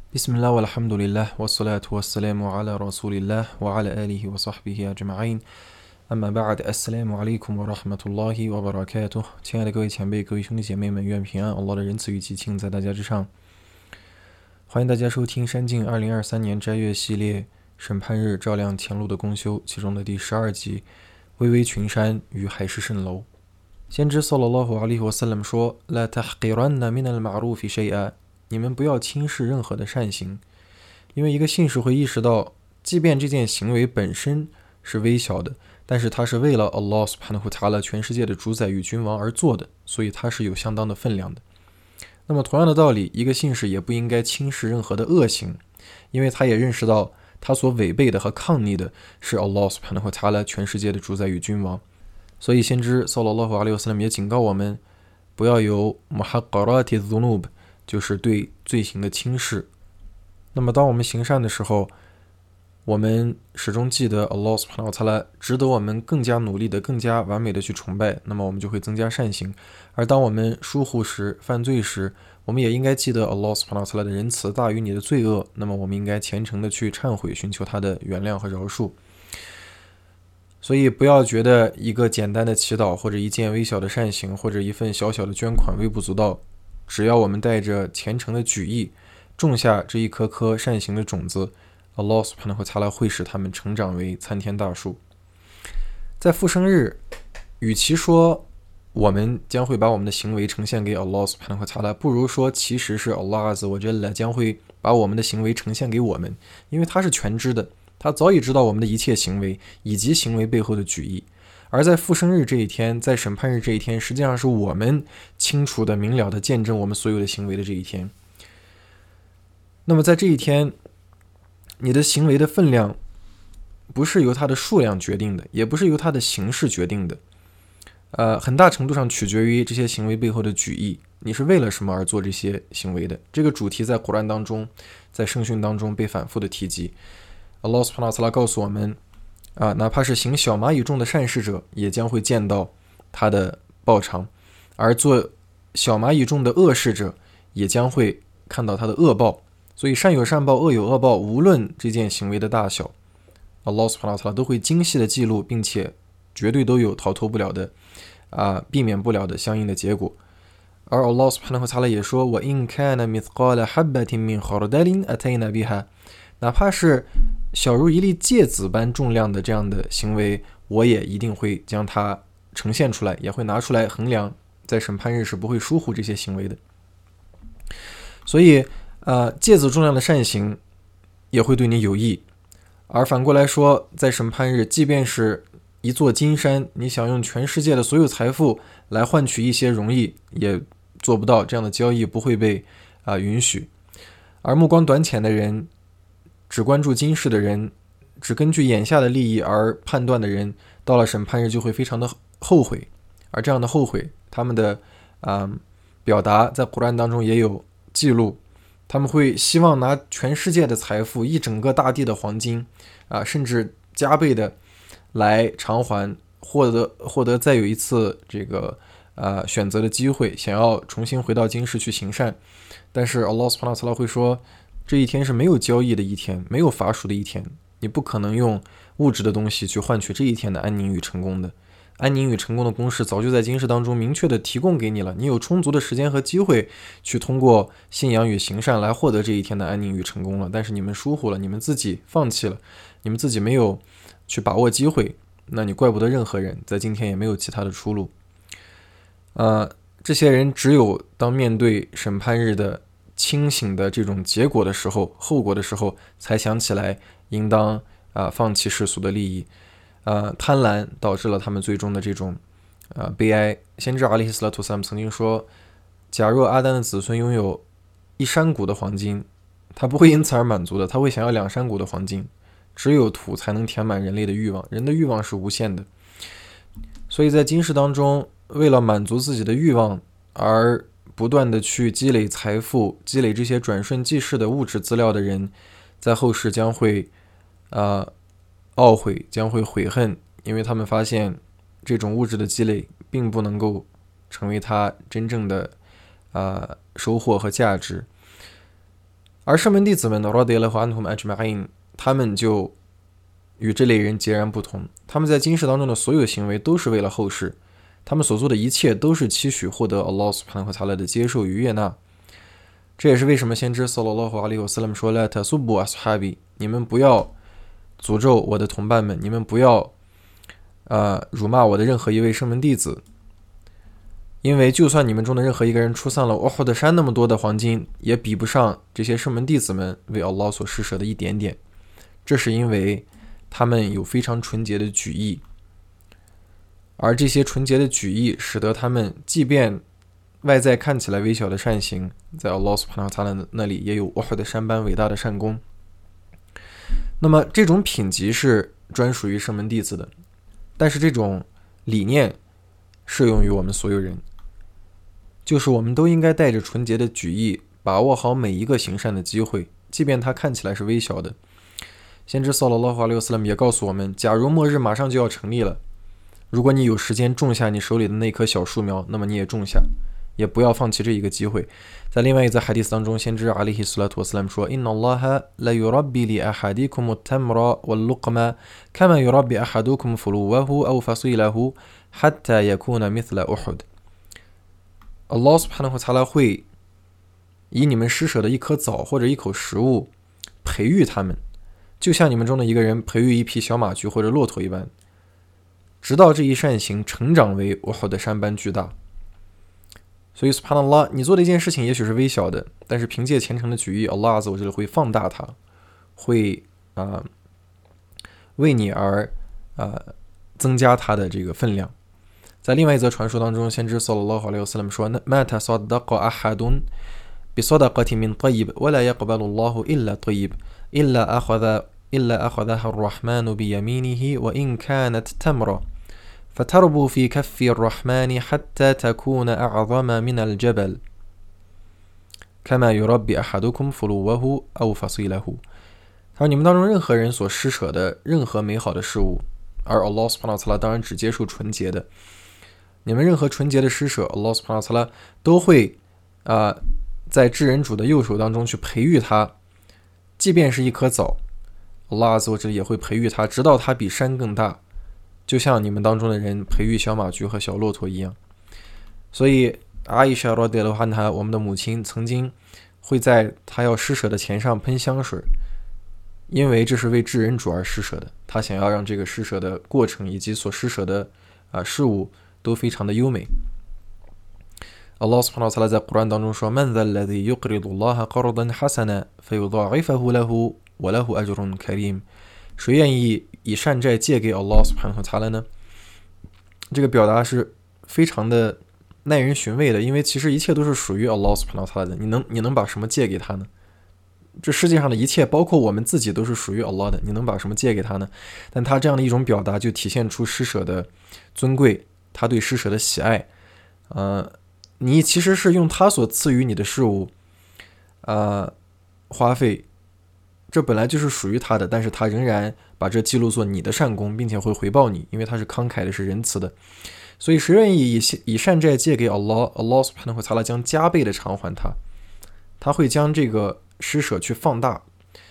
بسم الله والحمد لله والصلاة والسلام على رسول الله وعلى آله وصحبه أجمعين أما بعد السلام عليكم ورحمة الله وبركاته 亲爱的各位前辈、各位兄弟姐妹们，愿平安Allah的仁慈与其庆在大家之上。欢迎大家收听山镜2023年斋月系列审判日照亮前路的公修其中的第12集巍巍群山与海市蜃楼。先知 sallallahu alaihi wasallam 说 لا تحقرن من المعروف شيئا， 你们不要轻视任何的善行，因为一个信士会意识到，即便这件行为本身是微小的，但是它是为了 Allah subhanahu wa ta'ala 全世界的主宰与君王而做的，所以它是有相当的分量的。那么同样的道理，一个信士也不应该轻视任何的恶行，因为他也认识到他所违背的和抗逆的是 Allah subhanahu wa ta'ala 全世界的主宰与君王。所以先知 sallallahu alaihi wasallam 也警告我们，不要有 muhaqqarati dhunub， 就是对罪行的轻视。那么当我们行善的时候，我们始终记得 Allah subhanahu wa ta'ala 值得我们更加努力的、更加完美的去崇拜，那么我们就会增加善行。而当我们疏忽时、犯罪时，我们也应该记得 Allah subhanahu wa ta'ala 的仁慈大于你的罪恶，那么我们应该虔诚的去忏悔，寻求他的原谅和饶恕。所以不要觉得一个简单的祈祷，或者一件微小的善行，或者一份小小的捐款微不足道，只要我们带着虔诚的举意，种下这一颗颗善行的种子， Allah subhanahu wa ta'ala 会使它们成长为参天大树。在复生日，与其说我们将会把我们的行为呈现给 Allah subhanahu wa ta'ala， 不如说其实是 Allah azza wa jalla 将会把我们的行为呈现给我们，因为他是全知的，他早已知道我们的一切行为以及行为背后的举意。而在复生日这一天，在审判日这一天，实际上是我们清楚的明了的见证我们所有的行为的这一天。那么在这一天，你的行为的分量不是由它的数量决定的，也不是由它的形式决定的，很大程度上取决于这些行为背后的举意，你是为了什么而做这些行为的。这个主题在古兰当中，在圣训当中被反复的提及。Allah subhanahu wa ta'ala 告诉我们，哪怕是行小蚂蚁重的善事者，也将会见到他的报偿，而做小蚂蚁重的恶事者，也将会看到他的恶报。所以善有善报，恶有恶报，无论这件行为的大小， Allah subhanahu wa ta'ala 都会精细的记录，并且绝对都有逃脱不了的避免不了的相应的结果。而 Allah subhanahu wa ta'ala 也说， وَإِنْ كَانَ مِثْقَالَ حَبَّةٍ مِّنْ خَرْدَلٍ أَتَيْنَا بِهَا， 哪怕是小如一粒芥子般重量的这样的行为，我也一定会将它呈现出来，也会拿出来衡量，在审判日是不会疏忽这些行为的。所以芥子重量的善行也会对你有益。而反过来说，在审判日，即便是一座金山，你想用全世界的所有财富来换取一些荣誉，也做不到，这样的交易不会被允许。而目光短浅的人，只关注今世的人，只根据眼下的利益而判断的人，到了审判日就会非常的后悔。而这样的后悔，他们的表达在古兰当中也有记录，他们会希望拿全世界的财富，一整个大地的黄金甚至加倍的来偿还，获得再有一次这个选择的机会，想要重新回到今世去行善。但是 Allah subhanahu wa ta'ala 会说，这一天是没有交易的一天，没有罚赎的一天，你不可能用物质的东西去换取这一天的安宁与成功的。安宁与成功的公式早就在今世当中明确的提供给你了，你有充足的时间和机会去通过信仰与行善来获得这一天的安宁与成功了。但是你们疏忽了，你们自己放弃了，你们自己没有去把握机会，那你怪不得任何人，在今天也没有其他的出路。这些人只有当面对审判日的清醒的这种结果的时候，后果的时候，才想起来应当放弃世俗的利益。贪婪导致了他们最终的这种悲哀。先知阿里斯拉图萨姆曾经说，假若阿丹的子孙拥有1山谷的黄金，他不会因此而满足的，他会想要2山谷的黄金。只有土才能填满人类的欲望，人的欲望是无限的。所以在今世当中，为了满足自己的欲望而不断的去积累财富，积累这些转瞬即逝的物质资料的人，在后世将会懊悔，将会悔恨，因为他们发现这种物质的积累并不能够成为他真正的收获和价值。 而圣门弟子们呢 radiyallahu anhum ajma'in， 他们就与这类人截然不同，他们在今世当中的所有行为都是为了后世，他们所做的一切都是期许获得 Allah subhanahu wa ta'ala 的接受与悦纳。这也是为什么先知 sallallahu alaihi wasallam 说 La tasubbu ashabi， 你们不要诅咒我的同伴们，你们不要辱骂我的任何一位圣门弟子，因为就算你们中的任何一个人出丧了乌胡德山那么多的黄金，也比不上这些圣门弟子们为 Allah 所施舍的一点点。这是因为他们有非常纯洁的举意，而这些纯洁的举意使得他们即便外在看起来微小的善行，在 Allah subhanahu wa ta'ala 那里也有乌胡德山般伟大的善功。那么这种品级是专属于圣门弟子的，但是这种理念适用于我们所有人，就是我们都应该带着纯洁的举意，把握好每一个行善的机会，即便它看起来是微小的。先知 sallallahu alaihi wasallam 也告诉我们，假如末日马上就要成立了，如果你有时间种下你手里的那棵小树苗，那么你也种下，也不要放弃这一个机会。在另外一则 hadith 当中，先知 alaihi salatu wasallam 说 Inna allaha la yurabbi li ahadikum at-tamra wal-luqma kama yurabbi ahadukum fuluwahu aw fasilahu hatta yakuna mithla Uhud。 Allah subhanahu wa ta'ala 会以你们施舍的一颗枣或者一口食物培育他们，就像你们中的一个人培育一匹小马驹或者骆驼一般，直到这一善行成长为乌胡德山般巨大。所以 subhanallah， 你做的一件事情也许是微小的，但是凭借虔诚的举意， Allah azza wa jalla 会放大它，会为你而增加它的这个分量。在另外一则传说当中，先知 sallallahu alaihi wasallam 说 Ma tasaddaqa ahadun bisadaqati min tayyib wa la yaqbalu Allahu illa tayyib illa akhadhaha ar-rahmanu biyaminihi wa in kanat tamra فتربو في كف الرحمن حتى تكون أعظم من الجبل كما يربي أحدكم فلوه أو فصيله。 他说你们当中任何人所施舍的任何美好的事物，而 Allah subhanahu wa ta'ala 当然只接受纯洁的，你们任何纯洁的施舍 Allah subhanahu wa ta'ala 都会在至人主的右手当中去培育它，即便是一颗枣， Allah azza wa jalla 也会培育它，直到它比山更大，就像你们当中的人培育小马驹和小骆驼一样。所以阿伊莎 radiyallahu anha 我们的母亲曾经会在她要施舍的钱上喷香水，因为这是为至人主而施舍的，她想要让这个施舍的过程以及所施舍的事物都非常的优美。Allah subhanahu wa ta'ala 在 Quran 当中说 Man dha alladhi yuqridu Allaha qardan hasana fayudha'ifahu lahu wa lahu ajrun karim。 谁愿意以善债借给 Allah subhanahu wa ta'ala 呢？这个表达是非常的耐人寻味的，因为其实一切都是属于 Allah subhanahu wa ta'ala 的，你能把什么借给他呢？这世界上的一切包括我们自己都是属于 Allah 的，你能把什么借给他呢？但他这样的一种表达就体现出施舍的尊贵，他对施舍的喜爱。你其实是用他所赐予你的事物花费，这本来就是属于他的，但是他仍然把这记录作你的善功，并且会回报你，因为他是慷慨的，是仁慈的。所以谁愿意以善债借给 Allah subhanahu wa ta'ala 将加倍的偿还他，他会将这个施舍去放大，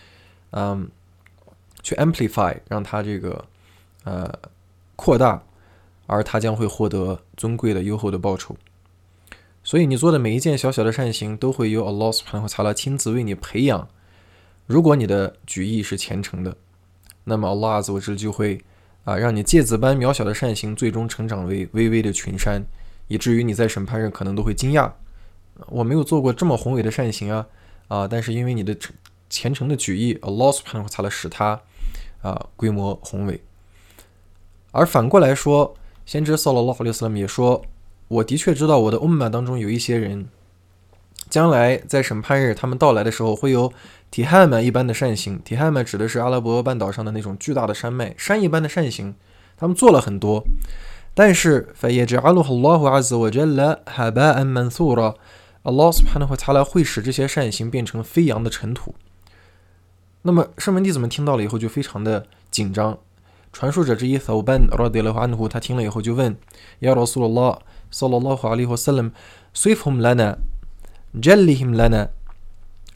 去 amplify， 让他这个扩大，而他将会获得尊贵的优厚的报酬。所以你做的每一件小小的善行都会由 Allah subhanahu wa ta'ala 亲自为你培养。如果你的举意是虔诚的，那么 Allah azza wa jalla 就会让你芥子般渺小的善行最终成长为巍巍的群山，以至于你在审判日可能都会惊讶，我没有做过这么宏伟的善行但是因为你的虔诚的举意 Allah subhanahu wa ta'ala 使它规模宏伟。而反过来说，先知 sallallahu alaihi wasallam 也说，我的确知道我的 ummah 当中有一些人，将来在审判日他们到来的时候会有提汉曼一般的善行，提汉曼指的是阿拉伯半岛上的那种巨大的山脉，山一般的善行，他们做了很多，但是 فَيَجْعَلُهُ اللَّهُ عَزَّ وَجَلَّ هَبَاءً مَنْثُورًا Allah subhanahu wa ta'ala 会使这些善行变成飞扬的尘土。那么圣门弟子们听到了以后就非常的紧张，传述者之一 Thawban radiyallahu anhu 他听了以后就问 Ya Rasulullah sallallahu alaihi wasallam صفهم لنا جلهم لنا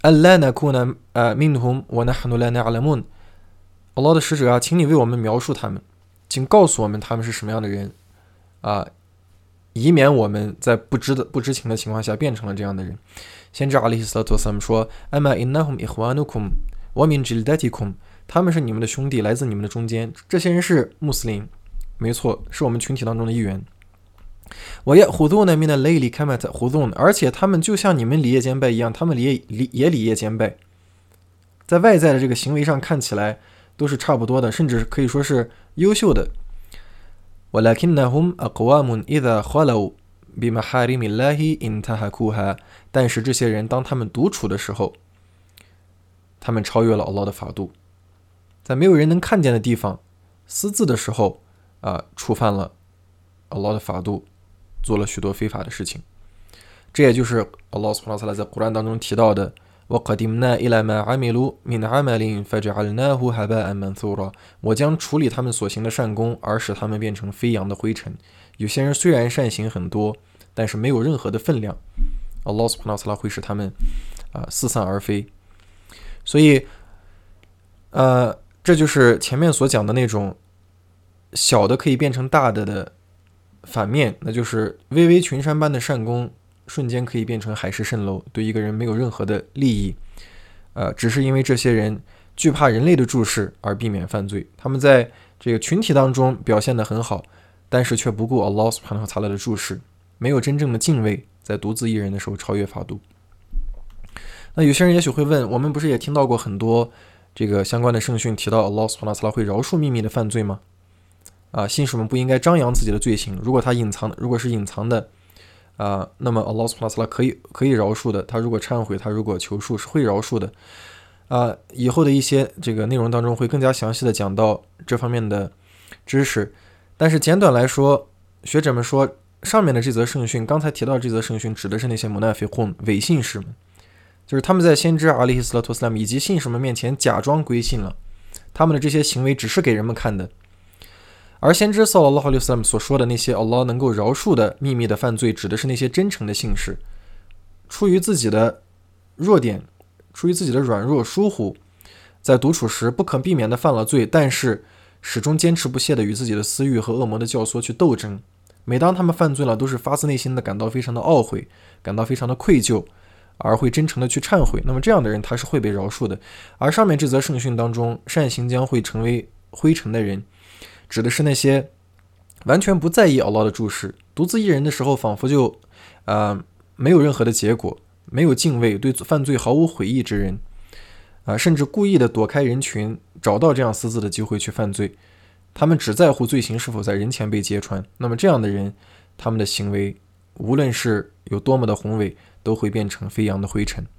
ألا نكون منهم ونحن لا نعلمون。Allah 的使者啊，请你为我们描述他们，请告诉我们他们是什么样的人啊，以免我们在不知情的情况下变成了这样的人。先知阿里斯特萨姆说 أما إنهم إخوانكم ومن جلدتكم， 他们是你们的兄弟，来自你们的中间。这些人是穆斯林，没错，是我们群体当中的一员。ويأخذون من الليل كما تأخذون， 而且他们就像你们礼夜兼拜一样，他们也礼夜兼拜，在外在的这个行为上看起来都是差不多的，甚至可以说是优秀的。ولكنهم أقوام إذا خلوا بمحارم الله انتهكوها， 但是这些人当他们独处的时候，他们超越了 Allah 的法度，在没有人能看见的地方私自的时候触犯了 Allah 的法度，做了许多非法的事情。这也就是 Allah subhanahu wa ta'ala 在古兰当中提到的وَقَدِمْنَا إِلَى مَا عَمِلُوا مِنْ عَمَلٍ فَجَعَلْنَاهُ هَبَاءً مَنْثُورًا， 我将处理他们所行的善功，而使他们变成飞扬的灰尘。有些人虽然善行很多，但是没有任何的分量， Allah subhanahu wa ta'ala 会使他们四散而飞。所以这就是前面所讲的那种小的可以变成大的反面，那就是巍巍群山般的善功瞬间可以变成海市蜃楼，对一个人没有任何的利益，只是因为这些人惧怕人类的注视而避免犯罪。他们在这个群体当中表现得很好，但是却不顾 Allah subhanahu wa ta'ala 的注视，没有真正的敬畏，在独自一人的时候超越法度。那有些人也许会问，我们不是也听到过很多这个相关的圣训提到 Allah subhanahu wa ta'ala 会饶恕秘密的犯罪吗？信士们不应该张扬自己的罪行，如果是隐藏的那么 Allah subhanahu wa ta'ala 可以饶恕的，他如果忏悔，他如果求恕是会饶恕的。以后的一些这个内容当中会更加详细的讲到这方面的知识，但是简短来说，学者们说上面的这则圣训，刚才提到这则圣训指的是那些munafiqun伪信士们，就是他们在先知阿里斯拉图斯拉姆以及信士们面前假装归信了，他们的这些行为只是给人们看的。而先知sallallahu alaihi wasallam所说的那些 Allah 能够饶恕的秘密的犯罪，指的是那些真诚的信士，出于自己的弱点，出于自己的软弱疏忽，在独处时不可避免地犯了罪，但是始终坚持不懈地与自己的私欲和恶魔的教唆去斗争。每当他们犯罪了，都是发自内心的感到非常的懊悔，感到非常的愧疚，而会真诚的去忏悔。那么这样的人他是会被饶恕的。而上面这则圣训当中，善行将会成为灰尘的人，指的是那些完全不在意 Allah 的注视，独自一人的时候仿佛就没有任何的结果，没有敬畏，对犯罪毫无悔意之人，甚至故意的躲开人群，找到这样私自的机会去犯罪。他们只在乎罪行是否在人前被揭穿。那么这样的人，他们的行为无论是有多么的宏伟，都会变成飞扬的灰尘。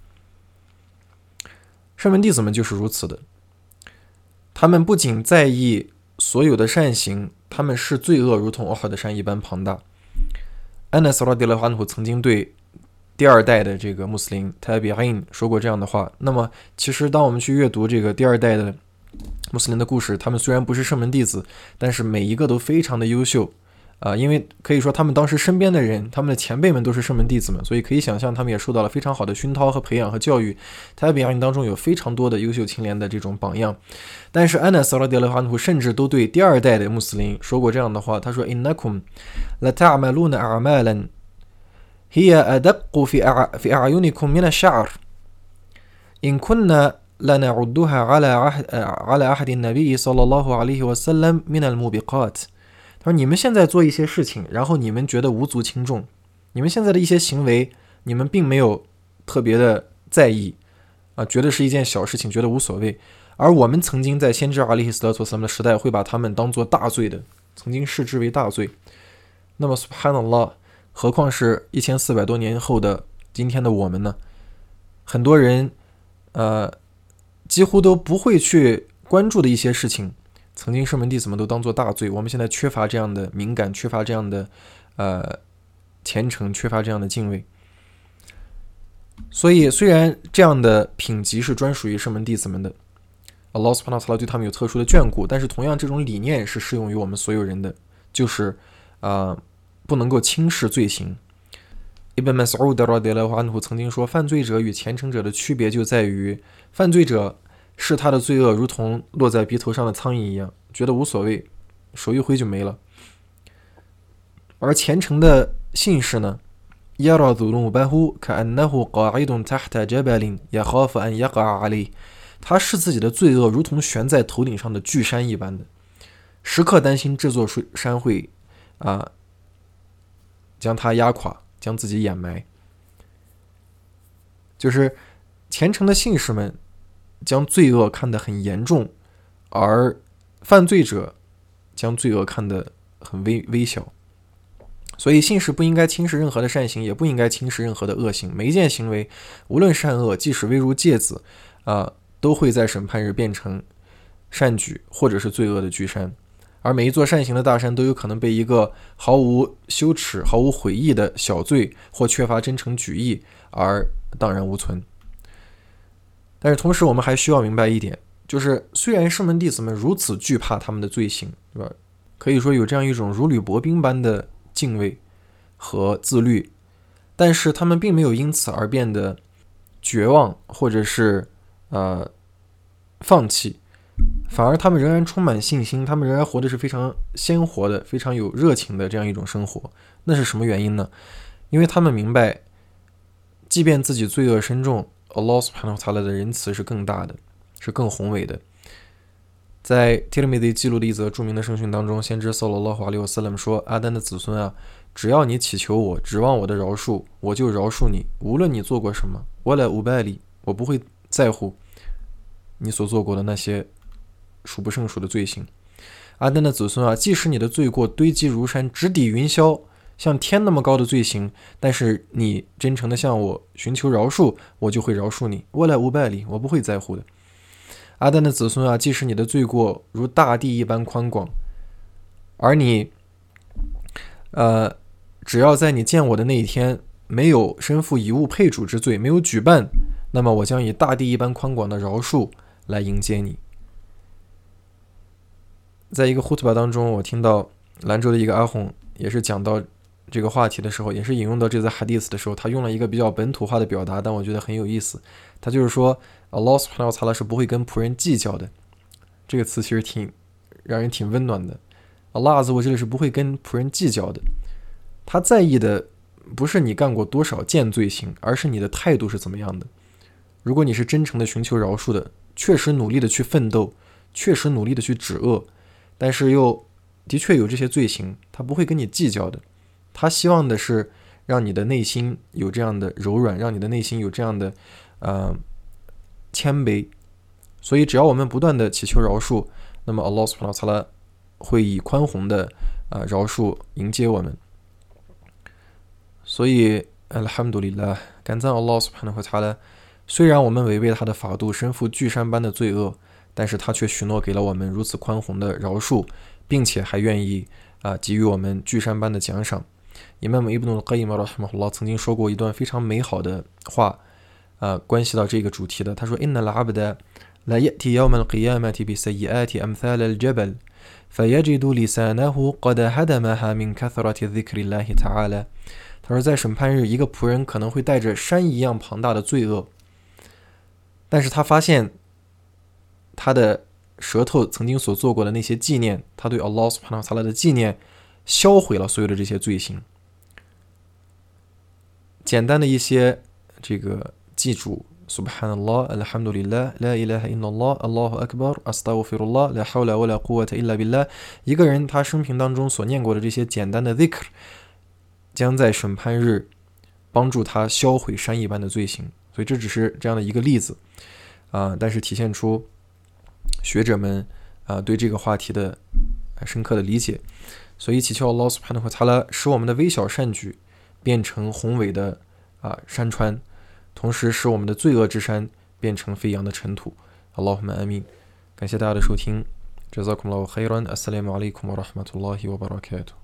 圣门弟子们就是如此的，他们不仅在意所有的善行，他们视罪恶如同奥哈的山一般庞大。安纳斯拉迪勒哈努曾经对第二代的这个穆斯林泰比艾因说过这样的话。那么其实当我们去阅读这个第二代的穆斯林的故事，他们虽然不是圣门弟子，但是每一个都非常的优秀因为可以说他们当时身边的人，他们的前辈们都是圣门弟子们，所以可以想象他们也受到了非常好的熏陶和培养和教育。泰比艾因当中有非常多的优秀青年的这种榜样。但是安纳斯拉迪勒哈努甚至都对第二代的穆斯林说过这样的话，他说 إنكم لتعملون أعمالا هي أدق في أعينكم من الشعر إن كنا لنعدها على عهد النبي صلى الله عليه وسلم من الموبقات。 他说你们现在做一些事情，然后你们觉得无足轻重，你们现在的一些行为你们并没有特别的在意觉得是一件小事情，觉得无所谓。而我们曾经在先知阿里斯拉图斯拉姆的时代会把他们当作大罪的，曾经视之为大罪。那么 subhanallah， 何况是1400多年后的今天的我们呢？很多人几乎都不会去关注的一些事情，曾经圣门弟子们都当作大罪。我们现在缺乏这样的敏感，缺乏这样的虔诚，缺乏这样的敬畏。所以虽然这样的品级是专属于圣门弟子们的， Allah subhanahu wa ta'ala 对他们有特殊的眷顾，但是同样这种理念是适用于我们所有人的，就是不能够轻视罪行。 Ibn Mas'ud radiyallahu anhu曾经说，犯罪者与虔诚者的区别就在于，犯罪者视他的罪恶如同落在鼻头上的苍蝇一样，觉得无所谓，手一挥就没了。而虔诚的信士呢，يرى ذنوبه كأنه قاعد تحت جبل يخاف أن يقع عليه，他视自己的罪恶如同悬在头顶上的巨山一般的，时刻担心这座山会将他压垮，将自己掩埋。就是虔诚的信士们将罪恶看得很严重，而犯罪者将罪恶看得很微小。所以信士不应该轻视任何的善行，也不应该轻视任何的恶行。每一件行为，无论善恶，即使微如芥子，都会在审判日变成善举或者是罪恶的巨山。而每一座善行的大山都有可能被一个毫无羞耻、毫无悔意的小罪或缺乏真诚举意而荡然无存。但是同时我们还需要明白一点，就是虽然圣门弟子们如此惧怕他们的罪行，对吧？可以说有这样一种如履薄冰般的敬畏和自律，但是他们并没有因此而变得绝望或者是放弃，反而他们仍然充满信心，他们仍然活的是非常鲜活的、非常有热情的这样一种生活。那是什么原因呢？因为他们明白，即便自己罪恶深重， Allah subhanahu wa ta'ala 的仁慈是更大的，是更宏伟的。在 Tirmidhi 记录的一则著名的圣训当中，先知 sallallahu alaihi wasallam 说，阿丹的子孙啊，只要你祈求我，指望我的饶恕，我就饶恕你，无论你做过什么，wala ubali，我不会在乎你所做过的那些数不胜数的罪行。阿丹的子孙啊，即使你的罪过堆积如山，直抵云霄，像天那么高的罪行，但是你真诚的向我寻求饶恕，我就会饶恕你。wala ubali，我不会在乎的。阿丹的子孙啊，即使你的罪过如大地一般宽广，而你只要在你见我的那一天没有身负以物配主之罪，没有举办，那么我将以大地一般宽广的饶恕来迎接你。在一个khutbah当中，我听到兰州的一个阿訇也是讲到这个话题的时候，也是引用到这则 hadith 的时候，他用了一个比较本土化的表达，但我觉得很有意思。他就是说 Allah subhanahu wa ta'ala 是不会跟仆人计较的。这个词其实让人挺温暖的。Allah azza wa jalla 是不会跟仆人计较的，他在意的不是你干过多少件罪行，而是你的态度是怎么样的。如果你是真诚的寻求饶恕的，确实努力的去奋斗，确实努力的去止恶，但是又的确有这些罪行，他不会跟你计较的。他希望的是让你的内心有这样的柔软，让你的内心有这样的谦卑。所以只要我们不断的祈求饶恕，那么 Allah subhanahu wa ta'ala 会以宽宏的饶恕迎接我们。所以 Alhamdulillah， 感赞 Allah subhanahu wa ta'ala， 虽然我们违背他的法度，身负巨山般的罪恶，但是他却许诺给了我们如此宽宏的饶恕，并且还愿意给予我们巨山般的奖赏。Imam Ibn al-Qayyim rahimahullah 曾经说过一段非常美好的话，关系到这个主题的。他说 Inna al-abda la ya'ti yawm al-qiyamati bi sayyi'ati amthal al-jabal fayajidu lisanahu qad hadamaha min kathrati dhikrillahi ta'ala。 他说在审判日，一个仆人可能会带着山一样庞大的罪恶，但是他发现他的舌头曾经所做过的那些纪念，他对 Allah subhanahu wa ta'ala 的纪念销毁了所有的这些罪行。简单的一些这个记住 Subhanallah, Alhamdulillah, La ilaha illallah, Allahu Akbar, Astaghfirullah, La hawla wa la quwwata illa billah。 一个人他生平当中所念过的这些简单的 dhikr， 将在审判日帮助他销毁山一般的罪行。所以这只是这样的一个例子但是体现出学者们对这个话题的深刻的理解。所以祈求 Allah subhanahu wa ta'ala 使我们的微小善举变成宏伟的山川，同时使我们的罪恶之山变成飞扬的尘土。 Allahumma amin。 感谢大家的收听， Jazakumullahu khairan， Assalamu alaikum wa rahmatullahi wa barakatuh。